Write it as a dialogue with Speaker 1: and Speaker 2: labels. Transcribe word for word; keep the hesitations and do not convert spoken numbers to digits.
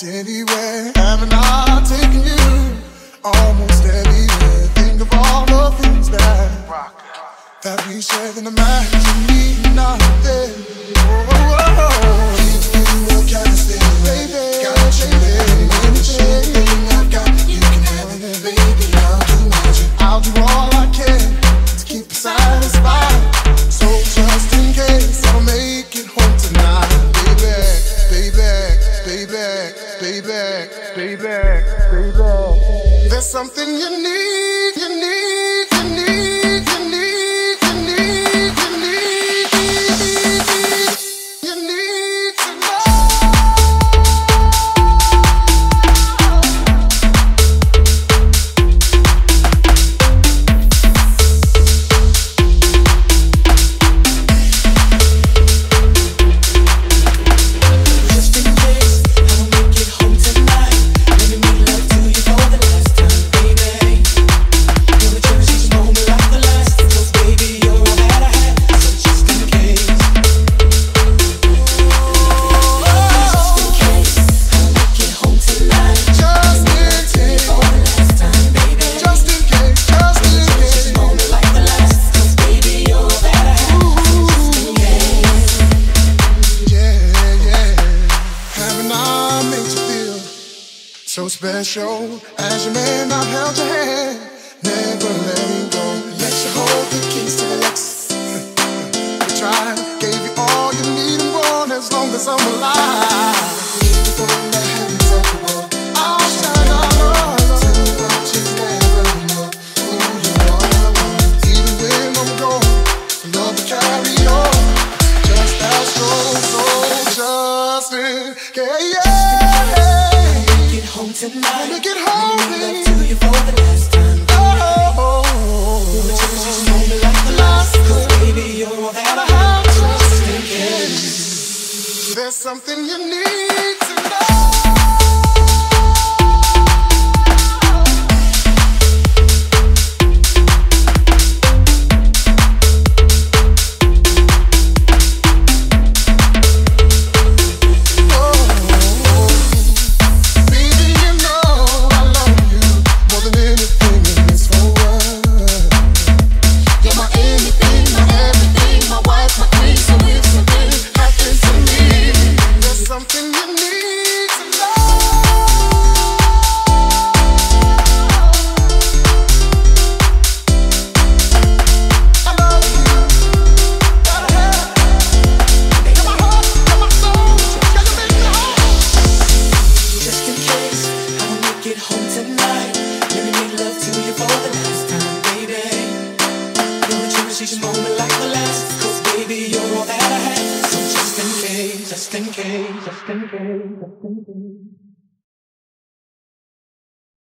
Speaker 1: anywhere. Haven't I taken you almost anywhere? Think of all the things that that we shared and imagine me not there. Oh, oh, oh. Give you what kind of thing, baby? Got you there. Anything I've got, you can have it, baby. I'll do magic. I'll do all I can to keep you satisfied. So just in case, I'll make it home tonight, baby, baby, baby, baby, baby, baby. There's something you need, you need, you need, you need, you need, you need, you need to know. So special, as your man, I've held your hand, never letting go. Let you hold the keys to the Lexus. I tried, gave you all you need and want as long as I'm alive. From the heavens of the world, I'll shine all over. To what you never know, who you are. Even when I'm gone, love will carry on. Just as strong, so just in case.
Speaker 2: Home tonight.
Speaker 1: Wanna get home,
Speaker 2: make love to you for the last time.
Speaker 1: Oh, oh, oh.
Speaker 2: Wanna cherish this moment like the last. 'Cause baby, you're all that I have. Just in case.
Speaker 1: There's something you need to know.
Speaker 2: Each moment like the last. 'Cause baby, you're all that I have. So just in case, just in case, just in case, just in case.